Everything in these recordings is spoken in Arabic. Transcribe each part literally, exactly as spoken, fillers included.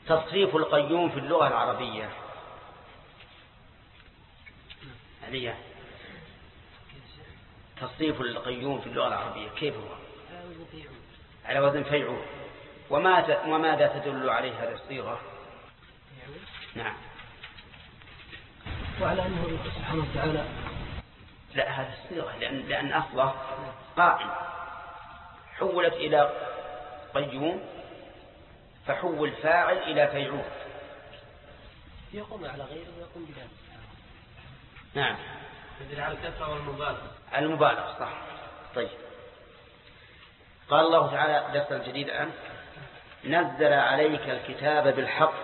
تصريف القيوم في اللغة العربية عليا تصريف القيوم في اللغة العربية كيف هو؟ على وزن فيعول. وما وماذا تدل عليه هذه الصيغة؟ نعم. وعلى أنه سبحانه وتعالى لا هذه الصيغة لأن, لأن أصله قائم حولت إلى قيوم فحول فاعل إلى فيعول يقوم على غيره ويقوم بذلك. نعم يدل على الكثرة والمبالغة. المبالغة صح. طيب قال الله تعالى درس الجديد الآن نزل عليك الكتاب بالحق.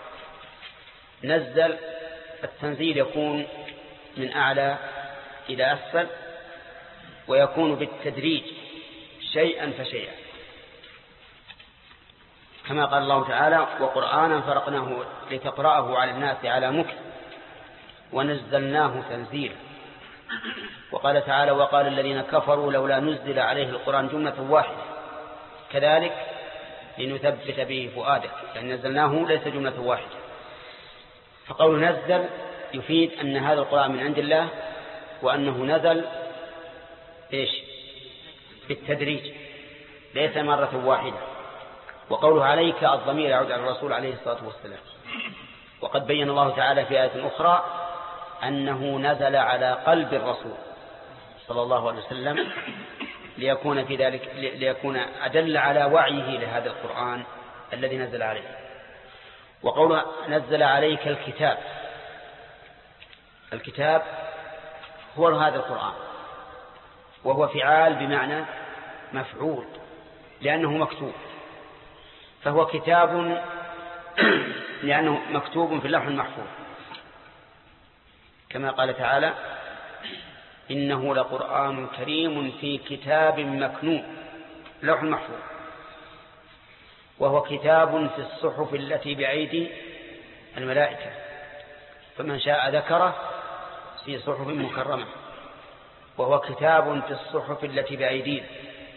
نزل التنزيل يكون من أعلى إلى أسفل ويكون بالتدريج شيئا فشيئا كما قال الله تعالى وقرآنا فرقناه لتقرأه على الناس على مكث ونزلناه تنزيلا. وقال تعالى وقال الذين كفروا لولا نزل عليه القرآن جملة واحدة كذلك لنثبت به فؤادك يعني نزلناه ليس جملة واحدة. فقول نزل يفيد أن هذا القرآن من عند الله وأنه نزل إيش بالتدريج ليس مرة واحدة. وقوله عليك الضمير يعود على الرسول عليه الصلاة والسلام. وقد بين الله تعالى في آية أخرى أنه نزل على قلب الرسول صلى الله عليه وسلم ليكون في ذلك ليكون أدل على وعيه لهذا القرآن الذي نزل عليه. وقوله نزل عليك الكتاب. الكتاب هو هذا القرآن وهو فعال بمعنى مفعول لأنه مكتوب فهو كتاب لأنه مكتوب في اللوح المحفوظ كما قال تعالى إنه لقرآن كريم في كتاب مكنون لوح المحفوظ. وهو كتاب في الصحف التي بأيدي الملائكة فمن شاء ذكره في صحف مكرمة. وهو كتاب في الصحف التي بأيدينا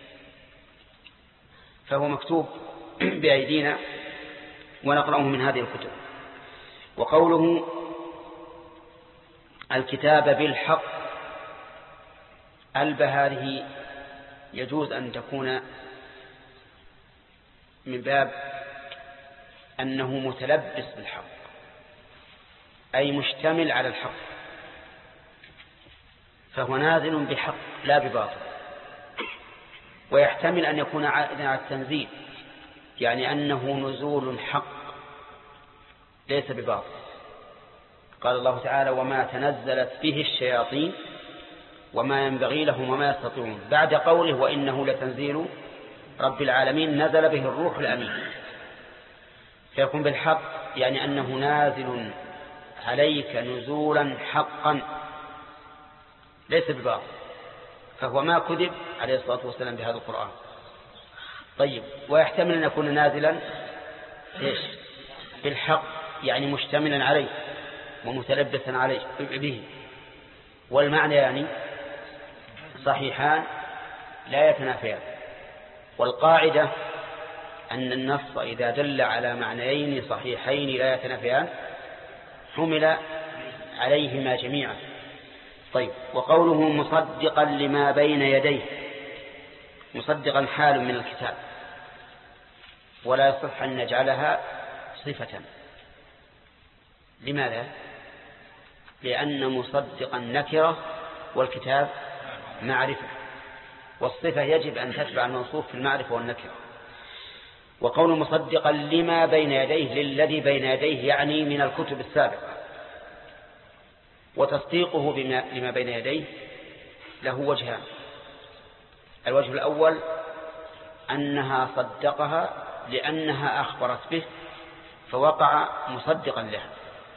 فهو مكتوب بأيدينا ونقرأه من هذه الكتب. وقوله الكتاب بالحق ألب هذه يجوز أن تكون من باب أنه متلبس بالحق أي مشتمل على الحق فهو نازل بحق لا بباطل. ويحتمل أن يكون عائدا على التنزيل يعني أنه نزول حق ليس بباطل. قال الله تعالى وما تنزلت به الشياطين وما ينبغي لهم وما يستطيعون بعد قوله وإنه لتنزيل رب العالمين نزل به الروح الأمين. فيكون بالحق يعني أنه نازل عليك نزولا حقا ليس بباطل فهو ما كذب عليه الصلاة والسلام بهذا القرآن. طيب ويحتمل أن يكون نازلا إيش بالحق يعني مشتملا عليه ومتلبسا عليه به. والمعنى يعني صحيحان لا يتنافيان. والقاعدة أن النص إذا دل على معنيين صحيحين لا يتنافيان حمل عليهما جميعا. طيب وقوله مصدقا لما بين يديه مصدقا حال من الكتاب ولا يصح أن نجعلها صفة. لماذا؟ لأن مصدقا نكرة والكتاب معرفة والصفة يجب أن تتبع الموصوف في المعرفة والنكرة. وقول مصدقا لما بين يديه للذي بين يديه يعني من الكتب السابقة. وتصديقه بما لما بين يديه له وجهان. الوجه الأول أنها صدقها لأنها أخبرت به فوقع مصدقا لها.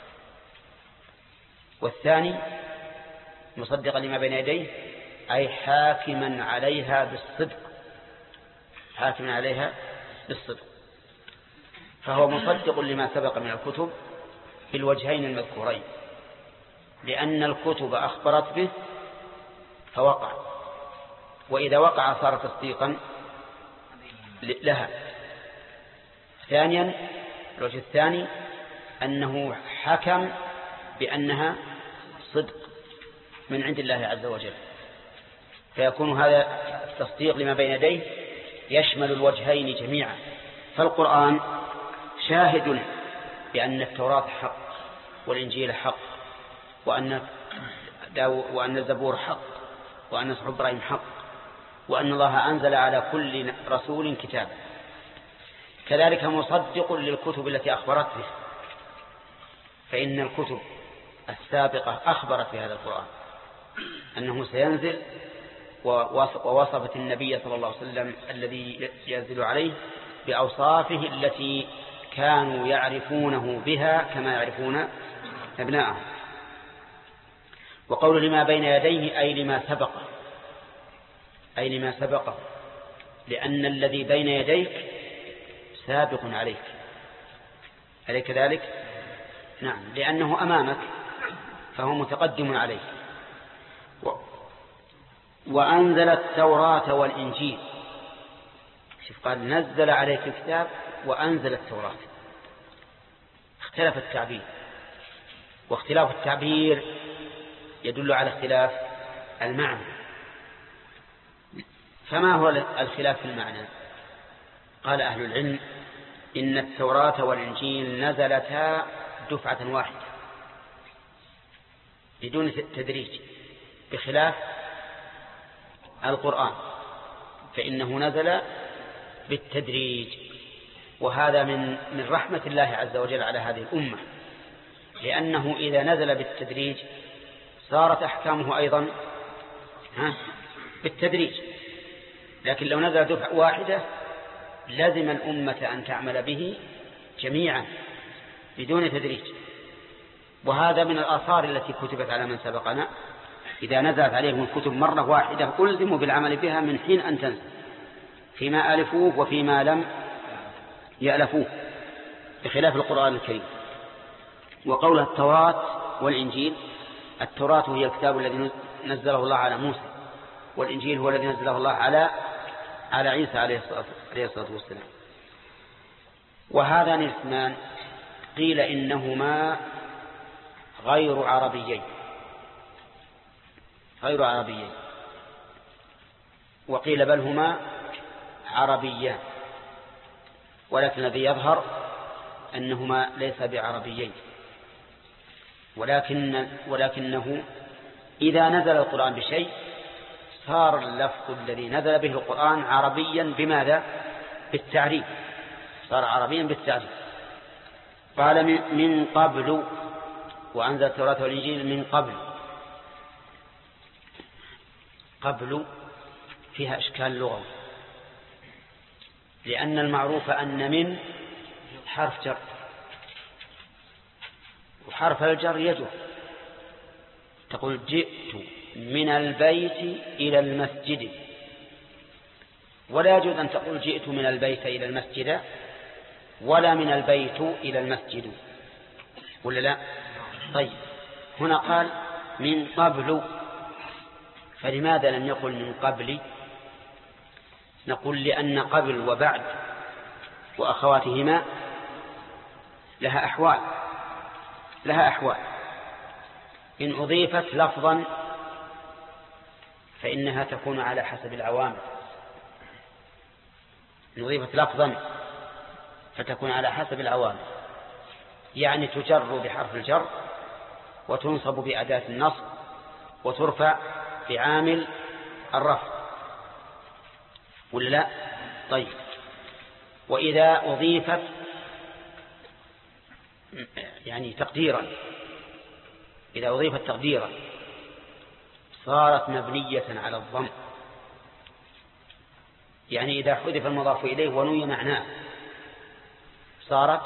والثاني مصدقا لما بين يديه أي حاكما عليها بالصدق حاكما عليها بالصدق. فهو مصدق لما سبق من الكتب في الوجهين المذكورين لأن الكتب أخبرت به فوقع وإذا وقع صار تصديقا لها. ثانيا الوجه الثاني أنه حكم بأنها صدق من عند الله عز وجل، فيكون هذا التصديق لما بين يديه يشمل الوجهين جميعا. فالقرآن شاهد بأن التوراة حق والإنجيل حق وأن وأن الزبور حق وأن صحف إبراهيم حق وأن الله أنزل على كل رسول كتابا. كذلك مصدق للكتب التي أخبرت به، فإن الكتب السابقة أخبرت بهذا القرآن أنه سينزل، ووصفت النبي صلى الله عليه وسلم الذي ينزل عليه بأوصافه التي كانوا يعرفونه بها كما يعرفون أبناءهم. وقول لما بين يديه أي لما سبقه، أي لما سبقه، لأن الذي بين يديك سابق عليك، أليس كذلك؟ نعم، لأنه أمامك فهو متقدم عليك. و... وأنزل التوراة والإنجيل. شوف، قال نزل عليك الكتاب وأنزل التوراة. اختلف التعبير، واختلاف التعبير يدل على اختلاف المعنى. فما هو الخلاف في المعنى؟ قال أهل العلم إن التوراة والإنجيل نزلتا دفعة واحدة بدون تدريج، بخلاف القرآن فإنه نزل بالتدريج. وهذا من من رحمة الله عز وجل على هذه الأمة، لأنه إذا نزل بالتدريج صارت أحكامه أيضا بالتدريج. لكن لو نزل دفعة واحدة لازم الأمة أن تعمل به جميعا بدون تدريج. وهذا من الآثار التي كتبت على من سبقنا، إذا نزلت عليهم الكتب مرة واحدة ألزموا بالعمل بها من حين أن تنزل، فيما ألفوه وفيما لم يألفوه، بخلاف القرآن الكريم. وقول التوراة والإنجيل، التوراة هي الكتاب الذي نزله الله على موسى، والإنجيل هو الذي نزله الله على على عيسى عليه الصلاة والسلام. وهذان الاسمان قيل إنهما غير عربيين غير عربيين وقيل بل هما عربيان، ولكن الذي يظهر أنهما ليس بعربيين، ولكن ولكنه إذا نزل القرآن بشيء صار اللفظ الذي نزل به القرآن عربيا. بماذا؟ بالتعريف، صار عربيا بالتعريف. قال من قبل، وأنزل التوراة والإنجيل من قبل. قبل فيها إشكال لغوي، لأن المعروف أن من حرف جر، وحرف الجر يجر. تقول جئت من البيت إلى المسجد، ولا يجوز أن تقول جئت من البيت إلى المسجد ولا من البيت إلى المسجد، ولا لا؟ طيب، هنا قال من قبل، فلماذا لم يقل من قبل؟ نقول لأن قبل وبعد وأخواتهما لها أحوال لها أحوال إن أضيفت لفظا فإنها تكون على حسب العوامل. إن أضيفت لفظا فتكون على حسب العوامل، يعني تجر بحرف الجر وتنصب بأداة النصب وترفع بعامل الرفع، ولا لا؟ طيب، وإذا أضيفت يعني تقديرا إذا أضيفت تقديرا صارت مبنية على الضم، يعني إذا حذف المضاف إليه ونوي معناه صارت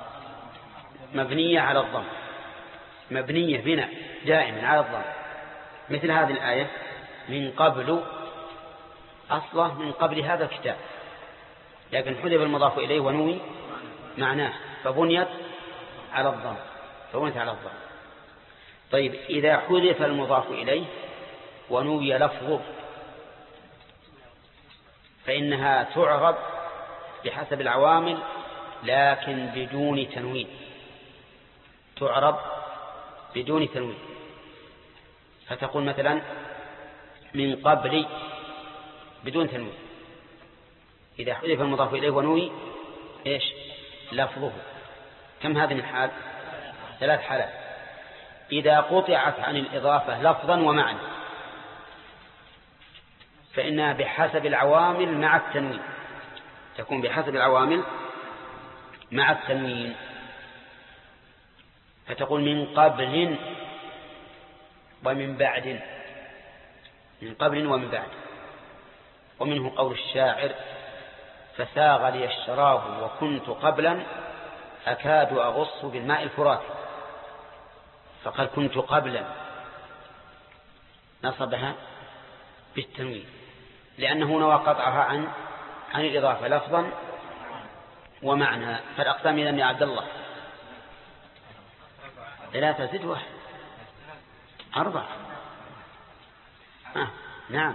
مبنية على الضم، مبنية بناء دائما على الضم. مثل هذه الآية من قبل، أصله من قبل هذا الكتاب، لكن حذف المضاف إليه ونوي معناه فبنيت على الضم فبنيت على الضم. طيب، إذا حذف المضاف إليه ونوي لفظه فإنها تعرب بحسب العوامل لكن بدون تنوين، تعرب بدون تنوين. فتقول مثلا من قبل بدون تنوين، إذا حذف المضاف إليه ونوي إيش لفظه. كم هذه الحال؟ ثلاث حالات. إذا قطعت عن الإضافة لفظا ومعنى فإنها بحسب العوامل مع التنوين، تكون بحسب العوامل مع التنوين. فتقول من قبل ومن بعد، من قبل ومن بعد. ومنه قول الشاعر فساغ لي الشراب وكنت قبلا أكاد أغص بالماء الفرات، فقال كنت قبلا نصبها بالتنوين لأنه نوى قطعها عن عن الإضافة لفظا ومعنى. فالأقسام إذن يا عبد الله ثلاثة زد واحد أربعة. آه. نعم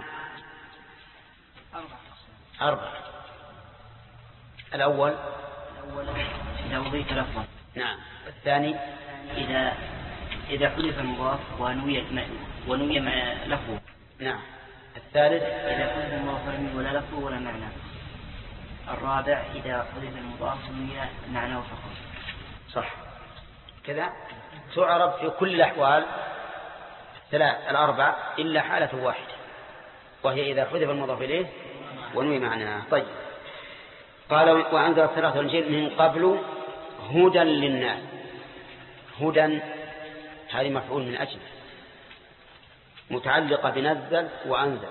أربعة. الأول الأول إذا أضيف لفظا. نعم. الثاني إذا إذا حذف المضاف ونوي ونوي مع لفظه. نعم. الثالث إذا حذف المضاف ولم ولا لفظه ولا معنى. الرابع إذا حذف المضاف ونوي معناه فقط. صح كذا. تعرب في كل الأحوال الثلاث الأربع إلا حالة واحدة وهي إذا حذف المضاف إليه ونوي معناه. طيب قال وأنزل التوراة والإنجيل من قبل هدى للناس. هدى هذه مفعول من أجل متعلقة بنزل وأنزل،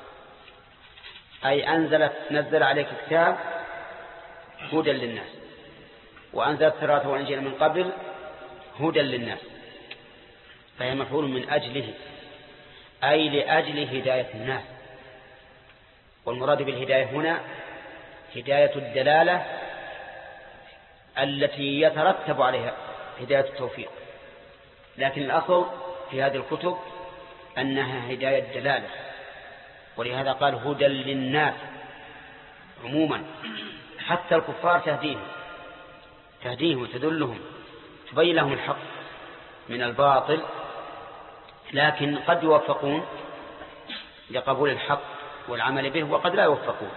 أي أنزلت نزل عليك كتاب هدى للناس، وأنزل التوراة والإنجيل من قبل هدى للناس، فهي مفعول من أجله أي لأجل هداية الناس. والمراد بالهداية هنا هداية الدلالة التي يترتب عليها هداية التوفيق، لكن الأصل في هذه الكتب أنها هداية دلالة، ولهذا قال هدى للناس عموما. حتى الكفار تهديهم تهديهم وتدلهم تبين لهم الحق من الباطل، لكن قد يوفقون لقبول الحق والعمل به وقد لا يوفقون.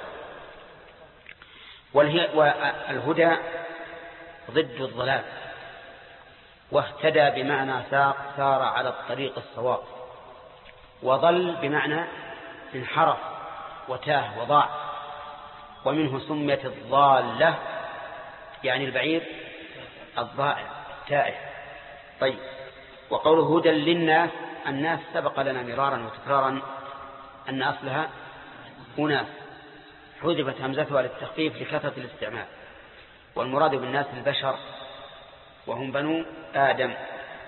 والهدى ضد الضلال، واهتدى بمعنى سار على الطريق الصواب، وضل بمعنى انحرف وتاه وضاع، ومنه سميت الضالة يعني البعير الضائع التائه. طيب وقوله هدى للناس، الناس سبق لنا مرارا وتكرارا أن أصلها أناس، حذفت همزتها للتخفيف لكثرة الاستعمال، والمراد بالناس البشر وهم بنو آدم.